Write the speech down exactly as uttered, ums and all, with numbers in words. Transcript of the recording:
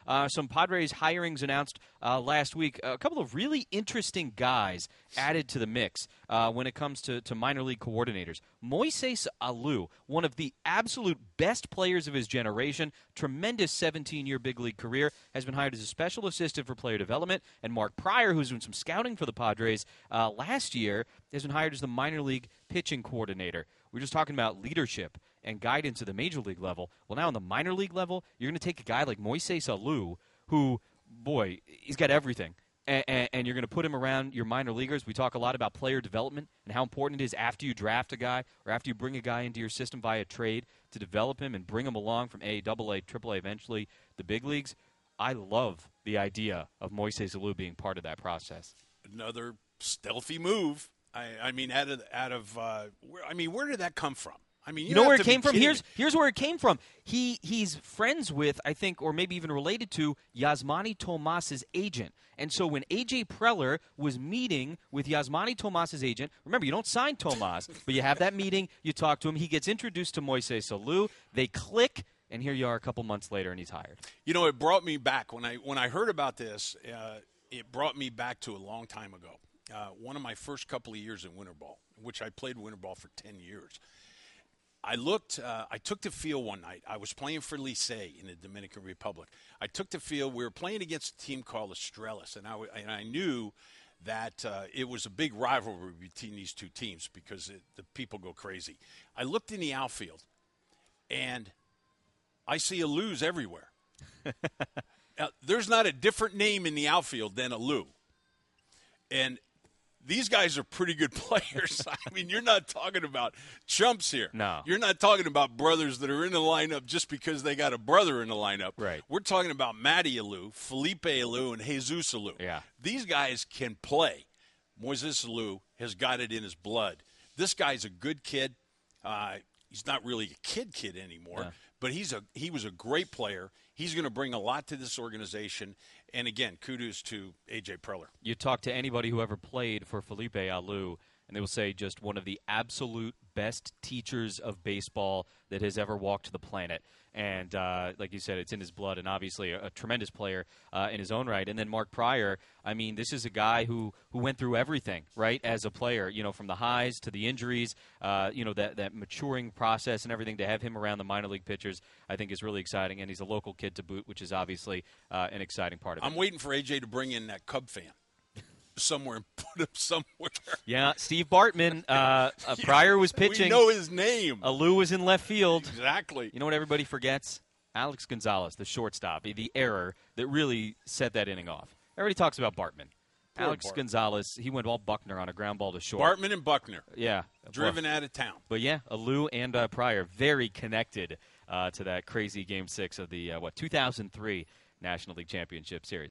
Uh, some Padres hirings announced uh, last week. A couple of really interesting guys added to the mix uh, when it comes to, to minor league coordinators. Moises Alou, one of the absolute best players of his generation, tremendous seventeen-year big league career, has been hired as a special assistant for player development. And Mark Pryor, who's doing some scouting for the Padres uh, last year, has been hired as the minor league pitching coordinator. We're just talking about leadership and guidance at the major league level. Well, now on the minor league level, you're going to take a guy like Moises Alou, who, boy, he's got everything. And, and, and you're going to put him around your minor leaguers. We talk a lot about player development and how important it is after you draft a guy or after you bring a guy into your system via trade to develop him and bring him along from A, double A, triple A, eventually the big leagues. I love the idea of Moises Alou being part of that process. Another stealthy move. I, I mean, out of, out of uh, where, I mean, where did that come from? I mean, you, you know have where to it came be from? kidding Here's me. here's where it came from. He he's friends with, I think, or maybe even related to Yasmani Tomas's agent. And so when A J Preller was meeting with Yasmani Tomas's agent, remember, you don't sign Tomas, but you have that meeting, you talk to him, he gets introduced to Moises Alou, they click, and here you are a couple months later, and he's hired. You know, it brought me back when I when I heard about this. Uh, it brought me back to a long time ago. Uh, one of my first couple of years in winter ball, which I played winter ball for ten years. I looked, uh, I took the field one night. I was playing for Licey in the Dominican Republic. I took the field. We were playing against a team called Estrellas, and I, and I knew that uh, it was a big rivalry between these two teams because it, the people go crazy. I looked in the outfield, and I see Alous everywhere. Now, there's not a different name in the outfield than Alou. And these guys are pretty good players. I mean, you're not talking about chumps here. No. You're not talking about brothers that are in the lineup just because they got a brother in the lineup. Right. We're talking about Matty Alou, Felipe Alou, and Jesus Alou. Yeah. These guys can play. Moises Alou has got it in his blood. This guy's a good kid. Uh, he's not really a kid kid anymore, Yeah. but he's a he was a great player. He's going to bring a lot to this organization. And, again, kudos to A J Preller. You talk to anybody who ever played for Felipe Alou, and they will say just one of the absolute best teachers of baseball that has ever walked the planet. And uh, like you said, it's in his blood, and obviously a, a tremendous player uh, in his own right. And then Mark Pryor, I mean, this is a guy who, who went through everything, right, as a player, you know, from the highs to the injuries, uh, you know, that, that maturing process and everything. To have him around the minor league pitchers, I think is really exciting. And he's a local kid to boot, which is obviously uh, an exciting part of it. I'm waiting for A J to bring in that Cub fan somewhere and put him somewhere. Yeah, Steve Bartman. Uh, uh, Pryor was pitching. We know his name. Alou was in left field. Exactly. You know what everybody forgets? Alex Gonzalez, the shortstop, the error that really set that inning off. Everybody talks about Bartman. Poor Alex Bart. Gonzalez, he went all Buckner on a ground ball to short. Bartman and Buckner. Yeah. Driven Well, out of town. But, yeah, Alou and uh, Pryor very connected uh, to that crazy Game six of the, uh, what, two thousand three National League Championship Series.